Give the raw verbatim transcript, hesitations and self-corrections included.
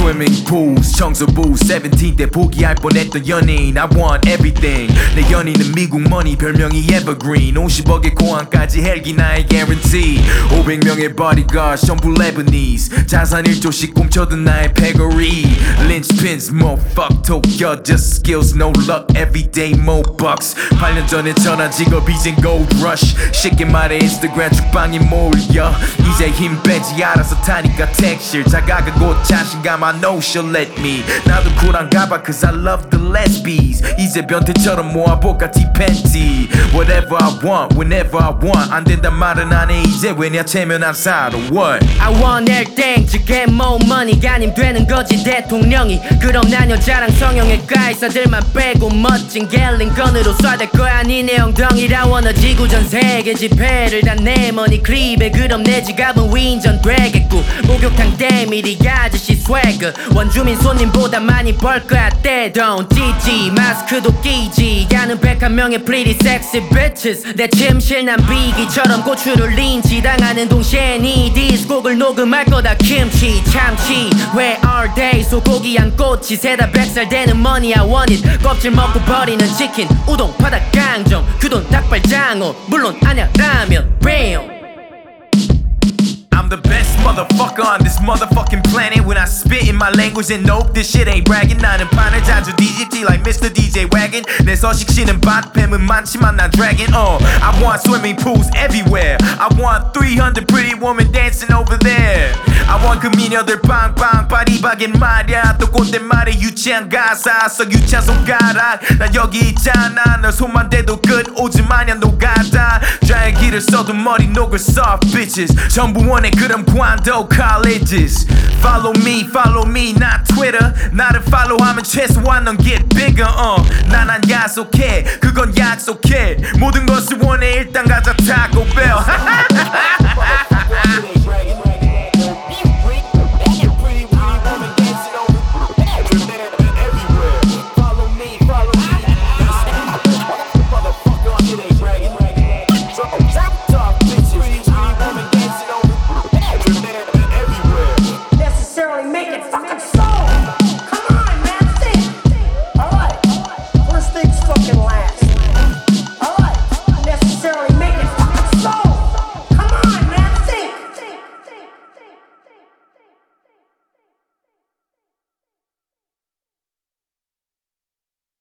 swimming pools, 청소부 세븐틴 때 포기할 뻔했던 연예인. I want everything. 내 연인은 미국 머니 별명이 evergreen. 오십억의 고항까지 헬기 나의 guarantee. 오백 명의 bodyguard 전부 Lebanese. 자산 일 조씩 꿈쳐둔 나의 pedigree. Linchpins more fuck Tokyo just skills no luck everyday more bucks. 팔 년 전에 전화 직업 이젠 gold rush. 쉽게 말해 인스타그램 죽방이 몰려. 이제 힘 빼지 알아서 타니까 택실. 자가가고 자신감 I know she'll let me. 나도 쿨한가 봐 cause I love the lesbies. 이제 변태처럼 모아볼까 디팬티. Whatever I want whenever I want. 안 된단 말은 안 해 이제 왜냐 체면 안 살아 what. I want everything to get more money. 가님 되는 거지 대통령이. 그럼 난 여자랑 성형외과 의사들만 빼고 멋진 갤링건으로 쏴댈 거야 니네 엉덩이라 원어 지구 전 세계 지폐를 다 내 머니 클립에. 그럼 내 지갑은 위인전 되겠고 목욕탕 때밀이 아저씨 스웨그. 원주민 손님보다 많이 벌 거야 떼돈 찌지 마스크도 끼지 않은 백한 명의 pretty sexy bitches. 내 침실 난 비기처럼 고추를 린치 당하는 동시에 니 디스곡을 녹음할 거다 김치 참치 Where are they 소고기 한 꼬치 세다 백살 되는 money I want it. 껍질 먹고 버리는 치킨 우동 바닥 강정 규돈 닭발장어 물론 아냐 라면 BAM. I'm the best motherfucker on this motherfucking planet. When I spit in my language and nope this shit ain't bragging. 나는 판을 자주 뒤집지 like Mister 디제이 Wagon. 내 서식시는 밭뱀은 많지만 난 dragon. uh, I want swimming pools everywhere. I want three hundred pretty women dancing over there. I want 그 미녀들 빵빵 파리바겐 말야. 또 꼰대 말에 유치한 가사 썩 유치한 손가락. 난 여기 있잖아 널 손만 대도 끝 오지 마냥 녹아다. 드라이기를 써도 머리 녹을 soft bitches. 전부 원해 그런 관도 colleges. Follow me, follow me, not Twitter. 나를 follow하면 최소한 넌 get bigger. uh. 난 안 야속해, 그건 약속해. 모든 것을 원해 일단 가자 Taco Bell.